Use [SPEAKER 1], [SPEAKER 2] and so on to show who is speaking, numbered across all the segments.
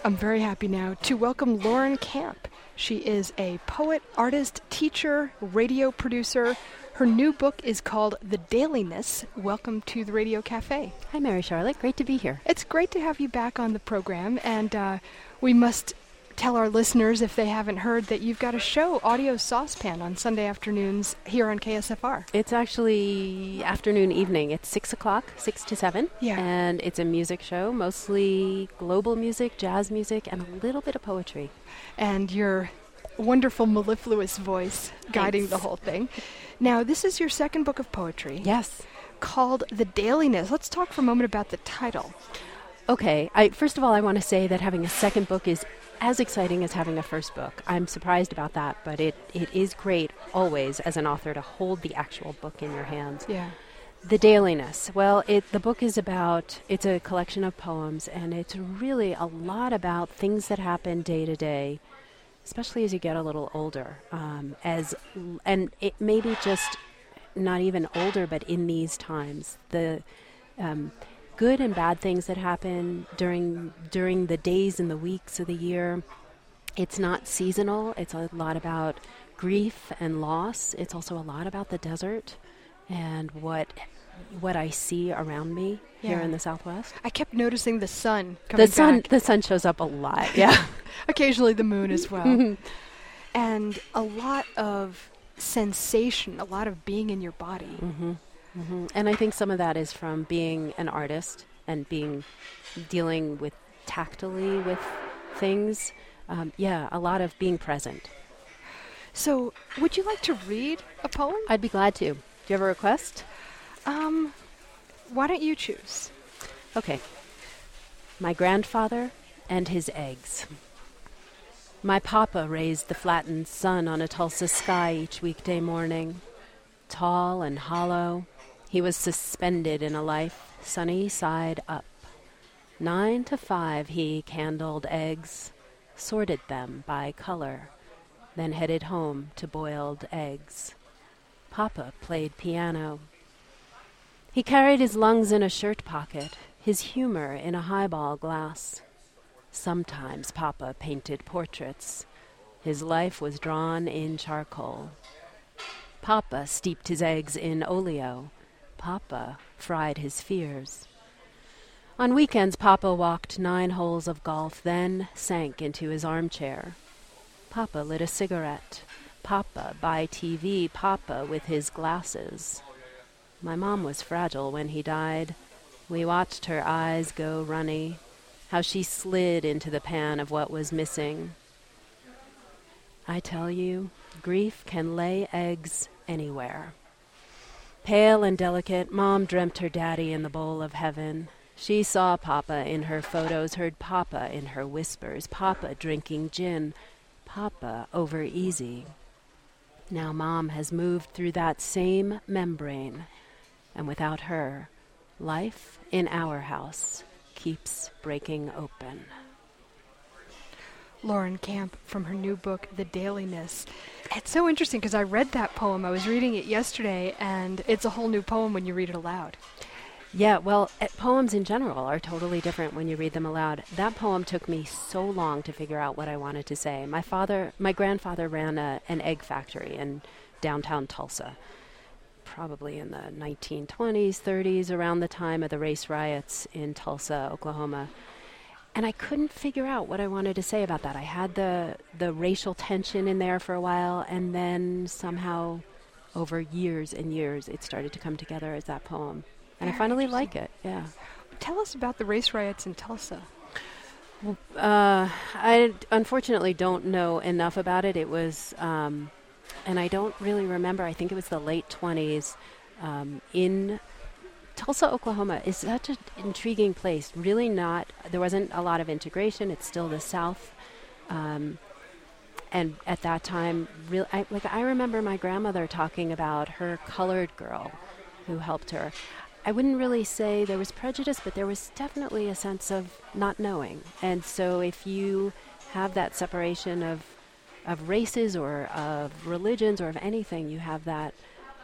[SPEAKER 1] I'm very happy now to welcome Lauren Camp. She is a poet, artist, teacher, radio producer. Her new book is called The Dailiness. Welcome to the Radio Cafe.
[SPEAKER 2] Hi, Mary Charlotte. Great to be here.
[SPEAKER 1] It's great to have you back on the program, and we must tell our listeners, if they haven't heard, that you've got a show, Audio Saucepan, on Sunday afternoons here on KSFR.
[SPEAKER 2] It's actually afternoon, evening. It's 6 o'clock, 6 to 7.
[SPEAKER 1] Yeah.
[SPEAKER 2] And it's a music show, mostly global music, jazz music, and a little bit of poetry.
[SPEAKER 1] And your wonderful mellifluous voice guiding the whole thing. Now, this is your second book of poetry.
[SPEAKER 2] Yes.
[SPEAKER 1] Called The Dailiness. Let's talk for a moment about the title.
[SPEAKER 2] Okay. First of all, I want to say that having a second book is as exciting as having a first book. I'm surprised about that, but it is great always as an author to hold the actual book in your hands.
[SPEAKER 1] Yeah.
[SPEAKER 2] The Dailiness. Well, the book is it's a collection of poems, and it's really a lot about things that happen day to day, especially as you get a little older. And it may be just not even older, but in these times, the good and bad things that happen during the days and the weeks of the year. It's not seasonal. It's a lot about grief and loss. It's also a lot about the desert and what I see around me here in the Southwest.
[SPEAKER 1] I kept noticing the sun coming back.
[SPEAKER 2] The sun shows up a lot, yeah.
[SPEAKER 1] Occasionally the moon as well. And a lot of sensation, a lot of being in your body.
[SPEAKER 2] Mm-hmm. Mm-hmm. And I think some of that is from being an artist and dealing with tactily with things. A lot of being present.
[SPEAKER 1] So, would you like to read a poem?
[SPEAKER 2] I'd be glad to. Do you have a request?
[SPEAKER 1] Why don't you choose?
[SPEAKER 2] Okay. My grandfather and his eggs. My papa raised the flattened sun on a Tulsa sky each weekday morning. Tall and hollow, he was suspended in a life sunny side up. 9 to 5 he candled eggs, sorted them by color, then headed home to boiled eggs. Papa played piano. He carried his lungs in a shirt pocket, his humor in a highball glass. Sometimes Papa painted portraits. His life was drawn in charcoal. Papa steeped his eggs in oleo. Papa fried his fears. On weekends, Papa walked 9 holes of golf, then sank into his armchair. Papa lit a cigarette. Papa by TV. Papa with his glasses. My mom was fragile when he died. We watched her eyes go runny, how she slid into the pan of what was missing. I tell you, grief can lay eggs anywhere. Pale and delicate, Mom dreamt her daddy in the bowl of heaven. She saw Papa in her photos, heard Papa in her whispers, Papa drinking gin, Papa over easy. Now Mom has moved through that same membrane, and without her, life in our house keeps breaking open.
[SPEAKER 1] Lauren Camp from her new book, The Dailiness. It's so interesting because I read that poem. I was reading it yesterday, and it's a whole new poem when you read it aloud.
[SPEAKER 2] Yeah, well, poems in general are totally different when you read them aloud. That poem took me so long to figure out what I wanted to say. My grandfather ran an egg factory in downtown Tulsa, probably in the 1920s, 30s, around the time of the race riots in Tulsa, Oklahoma. And I couldn't figure out what I wanted to say about that. I had the racial tension in there for a while, and then somehow over years and years it started to come together as that poem. And I finally like it, yeah.
[SPEAKER 1] Tell us about the race riots in Tulsa.
[SPEAKER 2] I unfortunately don't know enough about it. It was, and I don't really remember, I think it was the late 20s in Tulsa, Oklahoma is such an intriguing place. Really there wasn't a lot of integration. It's still the South. And at that time, I remember my grandmother talking about her colored girl who helped her. I wouldn't really say there was prejudice, but there was definitely a sense of not knowing. And so if you have that separation of races or of religions or of anything, you have that,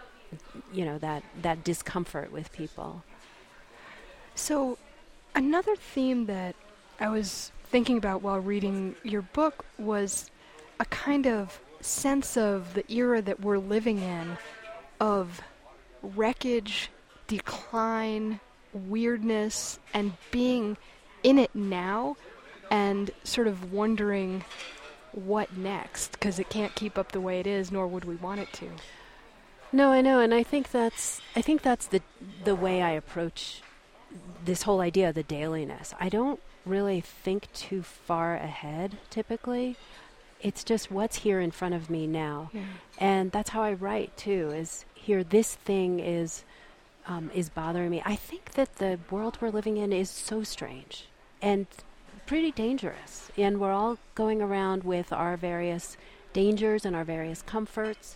[SPEAKER 2] that discomfort with people.
[SPEAKER 1] So another theme that I was thinking about while reading your book was a kind of sense of the era that we're living in, of wreckage, decline, weirdness, and being in it now and sort of wondering what next, because it can't keep up the way it is, nor would we want it to.
[SPEAKER 2] No, I know, and I think that's the way I approach this whole idea of the dailiness. I don't really think too far ahead typically. It's just what's here in front of me now.
[SPEAKER 1] Yeah.
[SPEAKER 2] And that's how I write too, is here this thing is bothering me. I think that the world we're living in is so strange and pretty dangerous. And we're all going around with our various dangers and our various comforts.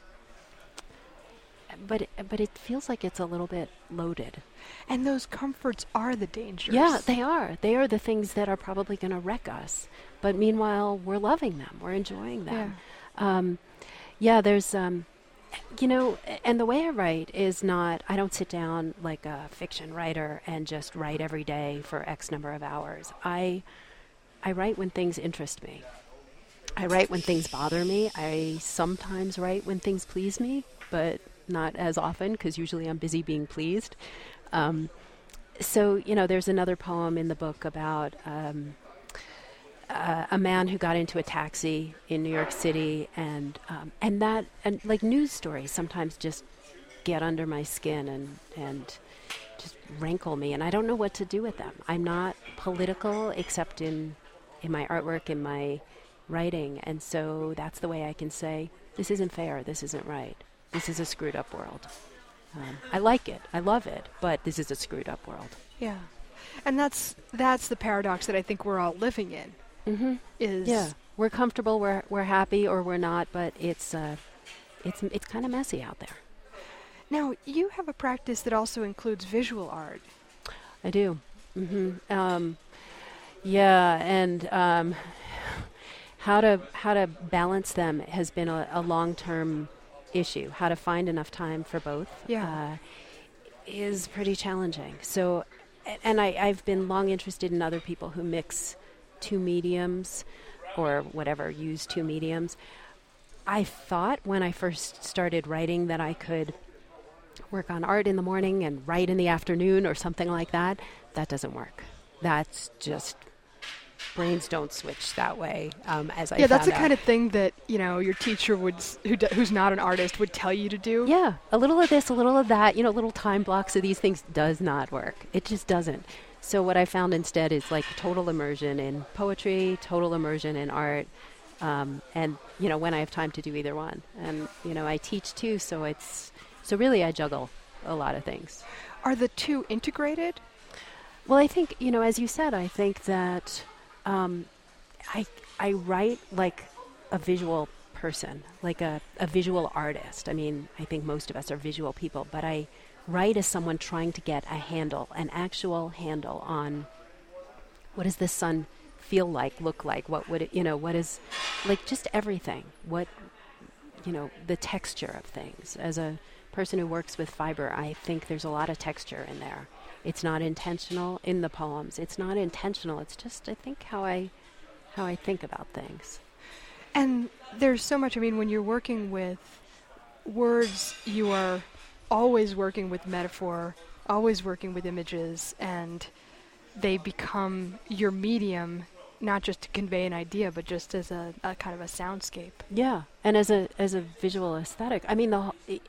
[SPEAKER 2] But it feels like it's a little bit loaded.
[SPEAKER 1] And those comforts are the dangers.
[SPEAKER 2] Yeah, they are. They are the things that are probably going to wreck us. But meanwhile, we're loving them. We're enjoying them. There's, and the way I write is not, I don't sit down like a fiction writer and just write every day for X number of hours. I write when things interest me. I write when things bother me. I sometimes write when things please me, but not as often, because usually I'm busy being pleased. There's another poem in the book about a man who got into a taxi in New York City, and like news stories sometimes just get under my skin and just rankle me, and I don't know what to do with them. I'm not political except in my artwork, in my writing, and so that's the way I can say, this isn't fair, this isn't right. This is a screwed up world. I like it. I love it. But this is a screwed up world.
[SPEAKER 1] Yeah. And that's the paradox that I think we're all living in.
[SPEAKER 2] Mm-hmm. We're comfortable, we're happy, or we're not, but it's kind of messy out there.
[SPEAKER 1] Now, you have a practice that also includes visual art.
[SPEAKER 2] I do. Mm-hmm. How to balance them has been a long-term issue. How to find enough time for both is pretty challenging. So, and I've been long interested in other people who mix two mediums or whatever, use two mediums. I thought when I first started writing that I could work on art in the morning and write in the afternoon or something like that. That doesn't work. That's just... brains don't switch that way, as I found out.
[SPEAKER 1] That's the kind of thing that, your teacher who's not an artist would tell you to do.
[SPEAKER 2] Yeah, a little of this, a little of that, little time blocks of these things does not work. It just doesn't. So what I found instead is like total immersion in poetry, total immersion in art, and, when I have time to do either one. And, I teach too, so really I juggle a lot of things.
[SPEAKER 1] Are the two integrated?
[SPEAKER 2] Well, I think, as you said, I think that... I write like a visual person, like a visual artist. I mean, I think most of us are visual people, but I write as someone trying to get an actual handle on what does the sun feel like, look like, what would it, what is, like just everything, what, the texture of things. As a person who works with fiber, I think there's a lot of texture in there. It's not intentional in the poems. It's not intentional. It's just, I think, how I think about things.
[SPEAKER 1] And there's so much, when you're working with words, you are always working with metaphor, always working with images, and they become your medium, not just to convey an idea, but just as a kind of a soundscape.
[SPEAKER 2] Yeah, and as a visual aesthetic. I mean,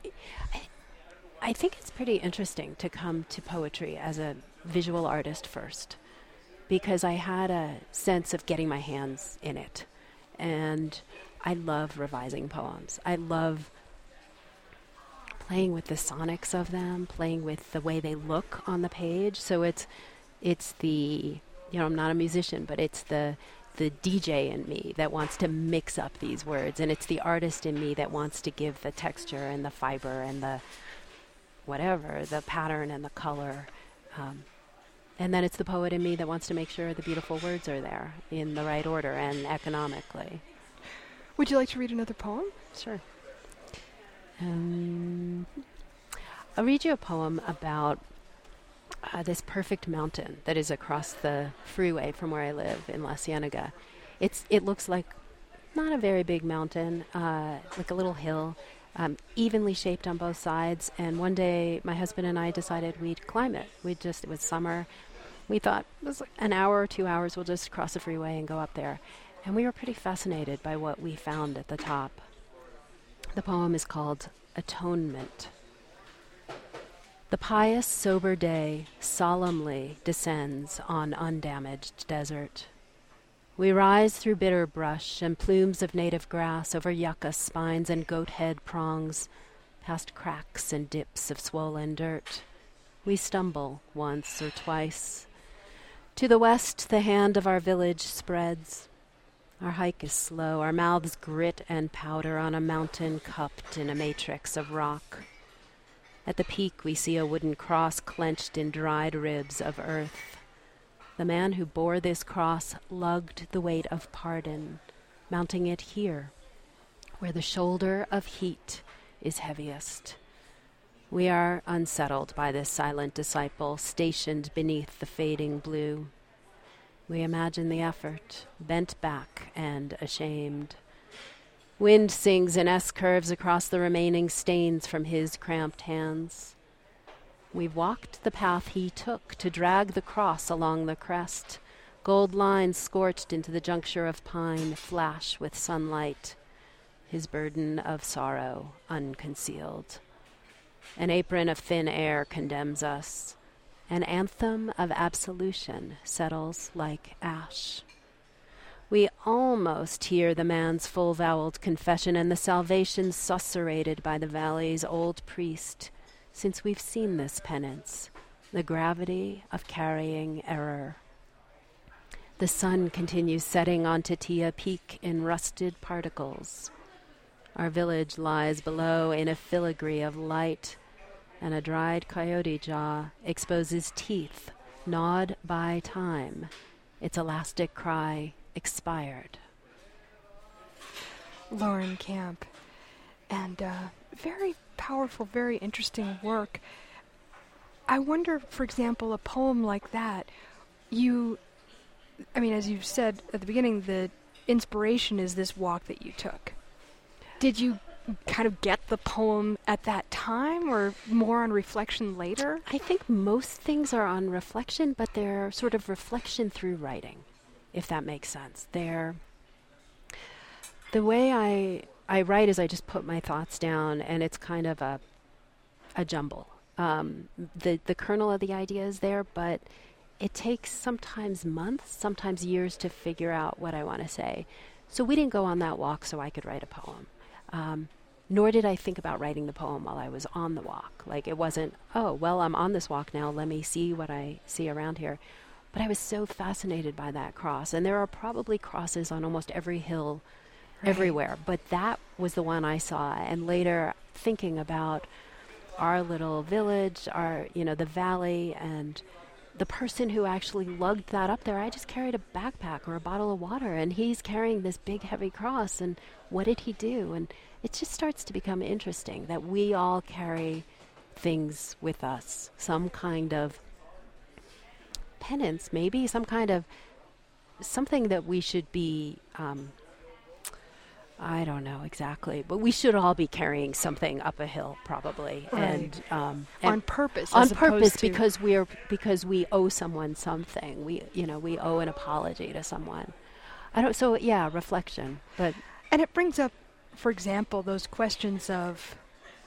[SPEAKER 2] I think it's pretty interesting to come to poetry as a visual artist first, because I had a sense of getting my hands in it. And I love revising poems. I love playing with the sonics of them, playing with the way they look on the page. So it's the, I'm not a musician, but it's the DJ in me that wants to mix up these words. And it's the artist in me that wants to give the texture and the fiber and the whatever, the pattern and the color. And then it's the poet in me that wants to make sure the beautiful words are there in the right order and economically.
[SPEAKER 1] Would you like to read another poem?
[SPEAKER 2] Sure. I'll read you a poem about this perfect mountain that is across the freeway from where I live in La Cienega. It looks like not a very big mountain, like a little hill, evenly shaped on both sides. And one day, my husband and I decided we'd climb it. It was summer. We thought it was like an hour or 2 hours. We'll just cross the freeway and go up there. And we were pretty fascinated by what we found at the top. The poem is called Atonement. The pious, sober day solemnly descends on undamaged desert. We rise through bitter brush and plumes of native grass over yucca spines and goat head prongs, past cracks and dips of swollen dirt. We stumble once or twice. To the west, the hand of our village spreads. Our hike is slow, our mouths grit and powder on a mountain cupped in a matrix of rock. At the peak, we see a wooden cross clenched in dried ribs of earth. The man who bore this cross lugged the weight of pardon, mounting it here, where the shoulder of heat is heaviest. We are unsettled by this silent disciple, stationed beneath the fading blue. We imagine the effort, bent back and ashamed. Wind sings in S-curves across the remaining stains from his cramped hands. We've walked the path he took to drag the cross along the crest. Gold lines scorched into the juncture of pine flash with sunlight, his burden of sorrow unconcealed. An apron of thin air condemns us. An anthem of absolution settles like ash. We almost hear the man's full-voweled confession and the salvation susurrated by the valley's old priest, since we've seen this penance, the gravity of carrying error. The sun continues setting on Titia Peak in rusted particles. Our village lies below in a filigree of light, and a dried coyote jaw exposes teeth gnawed by time, its elastic cry expired.
[SPEAKER 1] Lauren Camp. And very powerful, very interesting work. I wonder, for example, a poem like that, as you said at the beginning, the inspiration is this walk that you took. Did you kind of get the poem at that time or more on reflection later?
[SPEAKER 2] I think most things are on reflection, but they're sort of reflection through writing, if that makes sense. The way I write is I just put my thoughts down, and it's kind of a jumble. The kernel of the idea is there, but it takes sometimes months, sometimes years to figure out what I want to say. So we didn't go on that walk so I could write a poem. Nor did I think about writing the poem while I was on the walk. Like, it wasn't, oh, well, I'm on this walk now, let me see what I see around here. But I was so fascinated by that cross. And there are probably crosses on almost every hill everywhere. But that was the one I saw. And later, thinking about our little village, the valley, and the person who actually lugged that up there, I just carried a backpack or a bottle of water, and he's carrying this big, heavy cross. And what did he do? And it just starts to become interesting that we all carry things with us, some kind of penance, maybe some kind of something that we should be, I don't know exactly, but we should all be carrying something up a hill, probably,
[SPEAKER 1] right.
[SPEAKER 2] and
[SPEAKER 1] on purpose.
[SPEAKER 2] On purpose, because we owe someone something. We owe an apology to someone. Reflection, but
[SPEAKER 1] and it brings up, for example, those questions of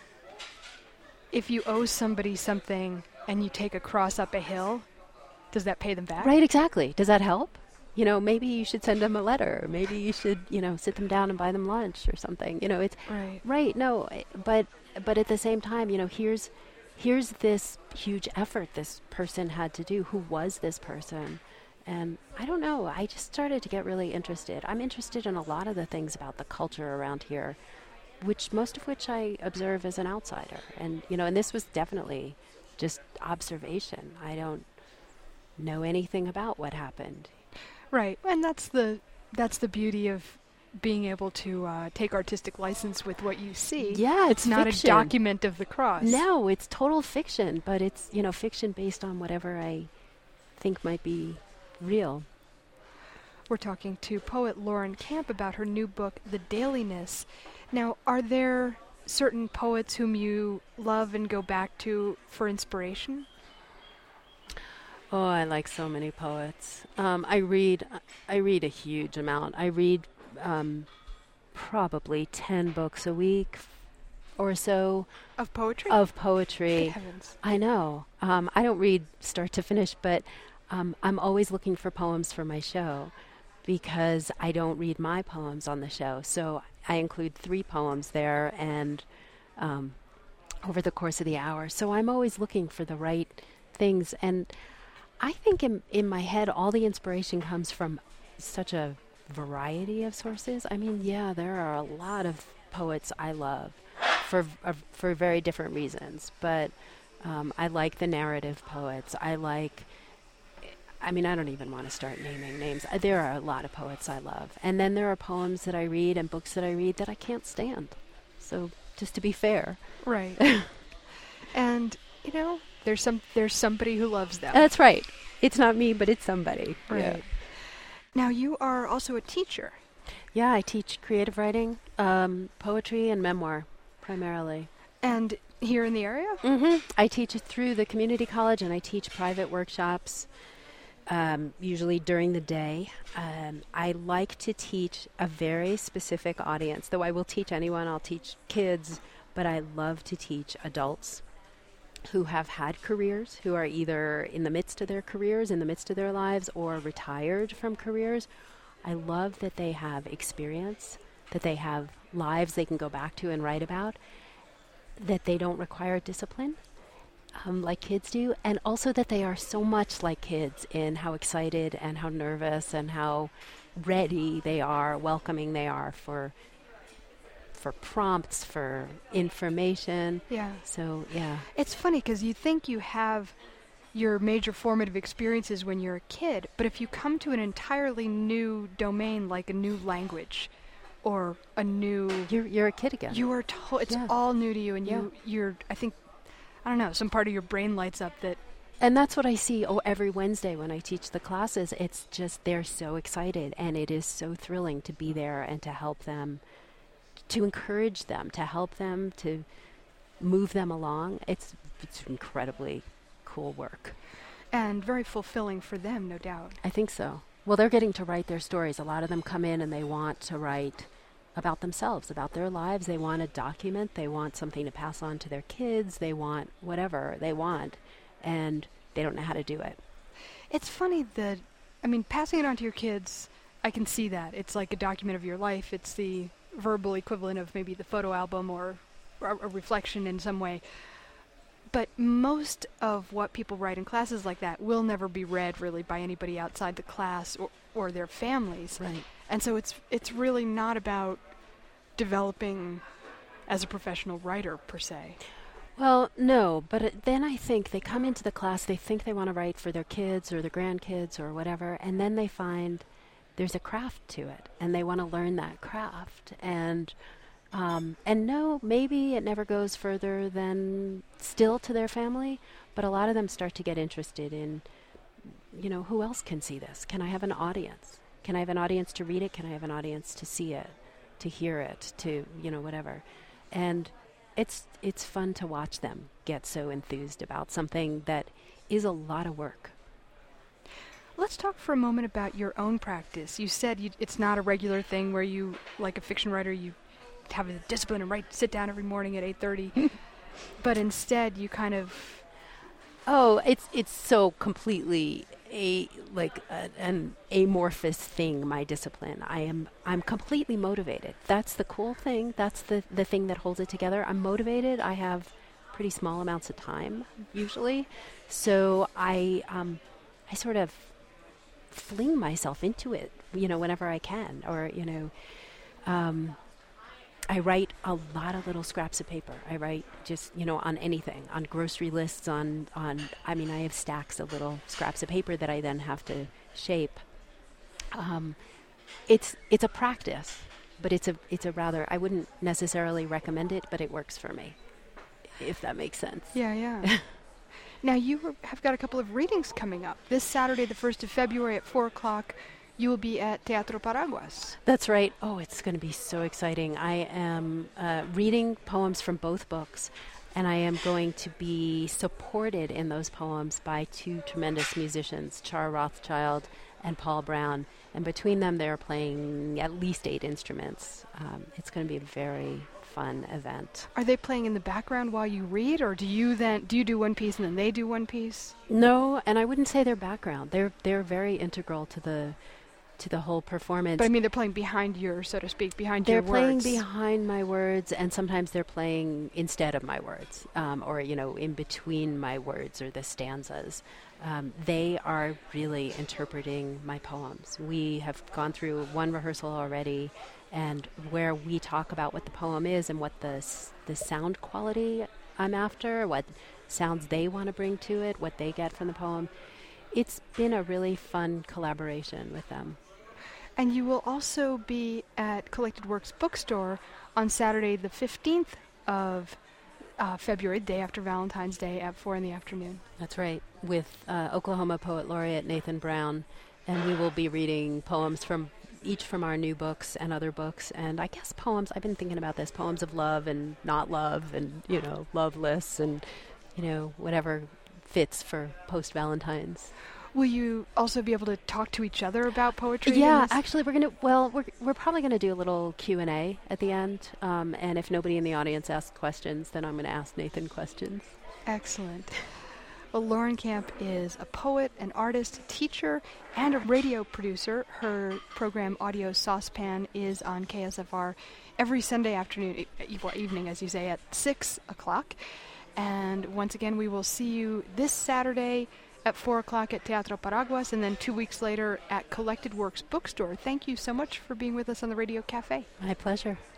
[SPEAKER 1] if you owe somebody something and you take a cross up a hill, does that pay them back?
[SPEAKER 2] Right, exactly. Does that help? Maybe you should send them a letter. Maybe you should, sit them down and buy them lunch or something. It's right. No, but at the same time, here's this huge effort this person had to do. Who was this person? And I don't know. I just started to get really interested. I'm interested in a lot of the things about the culture around here, most of which I observe as an outsider. And and this was definitely just observation. I don't know anything about what happened.
[SPEAKER 1] Right, and that's the beauty of being able to take artistic license with what you see.
[SPEAKER 2] Yeah,
[SPEAKER 1] it's not
[SPEAKER 2] fiction.
[SPEAKER 1] a document of the cross.
[SPEAKER 2] No, it's total fiction, but it's, fiction based on whatever I think might be real.
[SPEAKER 1] We're talking to poet Lauren Camp about her new book, The Dailiness. Now, are there certain poets whom you love and go back to for inspiration?
[SPEAKER 2] Oh, I like so many poets. I read a huge amount. I read probably 10 books a week or so.
[SPEAKER 1] Of poetry?
[SPEAKER 2] Of poetry.
[SPEAKER 1] Good heavens.
[SPEAKER 2] I know. I don't read start to finish, but I'm always looking for poems for my show because I don't read my poems on the show. So I include 3 poems there and over the course of the hour. So I'm always looking for the right things. And I think in my head, all the inspiration comes from such a variety of sources. I mean, yeah, there are a lot of poets I love for very different reasons. But I like the narrative poets. I don't even want to start naming names. There are a lot of poets I love. And then there are poems that I read and books that I read that I can't stand. So just to be fair.
[SPEAKER 1] Right. And, there's somebody who loves them.
[SPEAKER 2] That's right. It's not me, but it's somebody.
[SPEAKER 1] Right.
[SPEAKER 2] Yeah.
[SPEAKER 1] Now, you are also a teacher.
[SPEAKER 2] Yeah, I teach creative writing, poetry, and memoir, primarily.
[SPEAKER 1] And here in the area?
[SPEAKER 2] Mm-hmm. I teach it through the community college, and I teach private workshops, usually during the day. I like to teach a very specific audience, though I will teach anyone. I'll teach kids, but I love to teach adults who have had careers, who are either in the midst of their careers, in the midst of their lives, or retired from careers. I love that they have experience, that they have lives they can go back to and write about, that they don't require discipline like kids do, and also that they are so much like kids in how excited and how nervous and how ready they are, welcoming they are for prompts, for information.
[SPEAKER 1] Yeah.
[SPEAKER 2] So, yeah.
[SPEAKER 1] It's funny because you think you have your major formative experiences when you're a kid, but if you come to an entirely new domain, like a new language or a new...
[SPEAKER 2] You're a kid again.
[SPEAKER 1] You are it's all new to you, and you're, I think, I don't know, some part of your brain lights up that...
[SPEAKER 2] And that's what I see every Wednesday when I teach the classes. It's just they're so excited, and it is so thrilling to be there and to help them, to encourage them, to help them, to move them along. It's incredibly cool work.
[SPEAKER 1] And very fulfilling for them, no doubt.
[SPEAKER 2] I think so. Well, they're getting to write their stories. A lot of them come in and they want to write about themselves, about their lives. They want to document. They want something to pass on to their kids. They want whatever they want, and they don't know how to do it.
[SPEAKER 1] It's funny that, passing it on to your kids, I can see that. It's like a document of your life. It's the verbal equivalent of maybe the photo album or a reflection in some way. But most of what people write in classes like that will never be read really by anybody outside the class or their families.
[SPEAKER 2] Right.
[SPEAKER 1] And so it's really not about developing as a professional writer per se.
[SPEAKER 2] Well, no, but then I think they come into the class, they think they want to write for their kids or their grandkids or whatever, and then they find there's a craft to it, and they want to learn that craft. And no, maybe it never goes further than still to their family, but a lot of them start to get interested in, who else can see this? Can I have an audience? Can I have an audience to read it? Can I have an audience to see it, to hear it, to, whatever? And it's fun to watch them get so enthused about something that is a lot of work.
[SPEAKER 1] Let's talk for a moment about your own practice. You said it's not a regular thing where you, like a fiction writer, you have a discipline and sit down every morning at 8:30, but instead you kind of...
[SPEAKER 2] Oh, it's so completely an amorphous thing, my discipline. I'm completely motivated. That's the cool thing. That's the thing that holds it together. I'm motivated. I have pretty small amounts of time usually, so I sort of fling myself into it, whenever I can, or I write a lot of little scraps of paper. I write just, on anything, on grocery lists, I have stacks of little scraps of paper that I then have to shape. It's a practice. but it's a rather, I wouldn't necessarily recommend it, but it works for me, if that makes sense.
[SPEAKER 1] Yeah. Now, you have got a couple of readings coming up. This Saturday, the 1st of February at 4 o'clock, you will be at Teatro Paraguas.
[SPEAKER 2] That's right. Oh, it's going to be so exciting. I am reading poems from both books, and I am going to be supported in those poems by two tremendous musicians, Char Rothschild and Paul Brown. And between them, they're playing at least 8 instruments. It's going to be a very fun event.
[SPEAKER 1] Are they playing in the background while you read, or do you do one piece and then they do one piece?
[SPEAKER 2] No, and I wouldn't say they're background. They're very integral to the whole performance.
[SPEAKER 1] But I mean, they're playing behind your, so to speak, behind your words.
[SPEAKER 2] They're playing behind my words, and sometimes they're playing instead of my words, or in between my words or the stanzas. They are really interpreting my poems. We have gone through one rehearsal already, and where we talk about what the poem is and what the sound quality I'm after, what sounds they want to bring to it, what they get from the poem. It's been a really fun collaboration with them.
[SPEAKER 1] And you will also be at Collected Works Bookstore on Saturday, the 15th of February, day after Valentine's Day, at 4 in the afternoon.
[SPEAKER 2] That's right, with Oklahoma Poet Laureate Nathan Brown. And we will be reading poems from our new books and other books. And I guess poems, I've been thinking about this, poems of love and not love and, loveless and, whatever fits for post-Valentine's.
[SPEAKER 1] Will you also be able to talk to each other about poetry?
[SPEAKER 2] Yeah, actually, we're probably going to do a little Q&A at the end. And if nobody in the audience asks questions, then I'm going to ask Nathan questions.
[SPEAKER 1] Excellent. Well, Lauren Camp is a poet, an artist, a teacher, and a radio producer. Her program, Audio Saucepan, is on KSFR every Sunday afternoon, evening, as you say, at 6 o'clock. And once again, we will see you this Saturday at 4 o'clock at Teatro Paraguas, and then 2 weeks later at Collected Works Bookstore. Thank you so much for being with us on the Radio Cafe.
[SPEAKER 2] My pleasure.